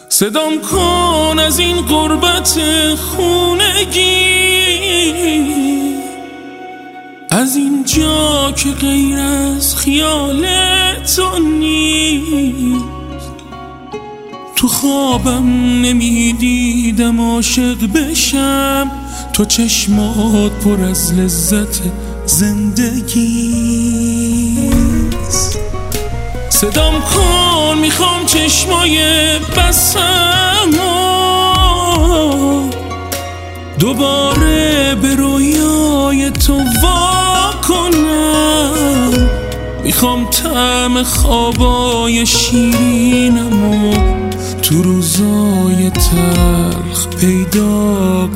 صدام کن از این غربت خونگی، از این جا که غیر از خیال تو نیست. تو خوابم نمیدیدم عاشق بشم، تو چشمات پر از لذت زندگیست. صدام کن میخوام چشمای بسمو دوباره به رویای تو وا کنم. میخوام طعم خوابای شیرینمو تو روزای تلخ پیدا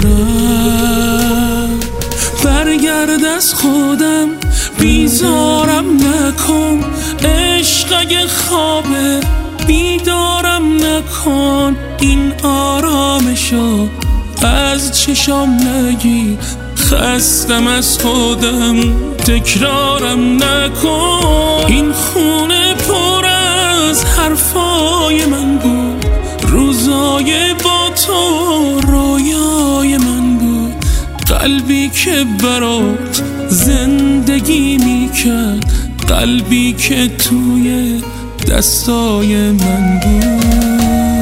کنم. برگرد از خودم بیزارم نکن، عشق اگه خوابه بیدارم نکن. این آرامشو از چشام نگی، خستم از خودم تکرارم نکن. این خونه پر از حرفای من بود، روزای با تو رویای من بود. قلبی که برات زندگی میکرد، قلبی که توی دستای من بود.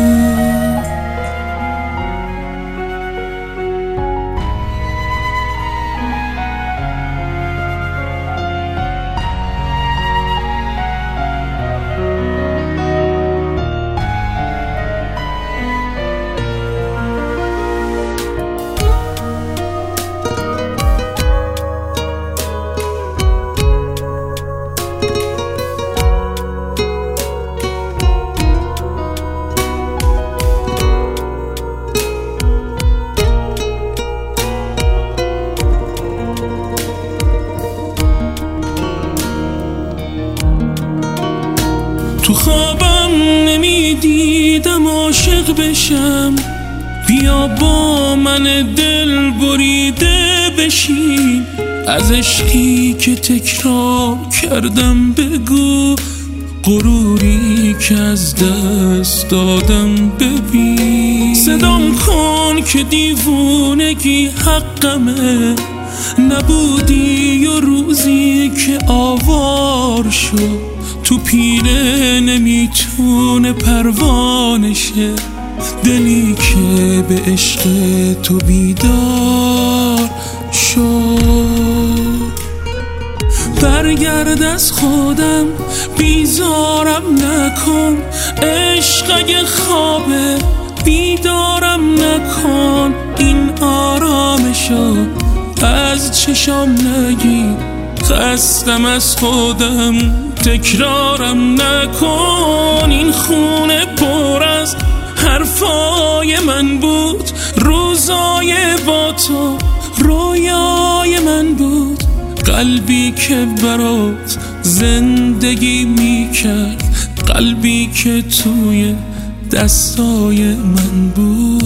تو خوابم نمیدیدم عاشق بشم، بیا با من دل بریده بشین. از عشقی که تکرار کردم بگو، غروری که از دست دادم ببین. صدام کن که دیوونگی حقمه، نبودی و روزی که آوار شد. تو پینه نمیتونه پروانشه، دلی که به عشق تو بیدار شد. برگرد از خودم بیزارم نکن، عشق اگه خوابه بیدارم نکن. این آرامشو از چشام نگی، خستم از خودم تکرارم نکن. این خونه پر از حرفای من بود، روزای با تو رویای من بود. قلبی که برات زندگی میکرد، قلبی که توی دستای من بود.